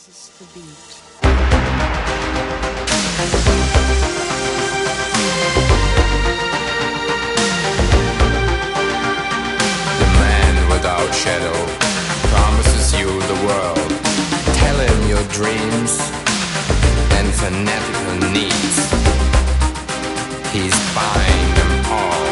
is the beat. The man without shadow promises you the world. Tell him your dreams and fanatical needs. He's buying them all.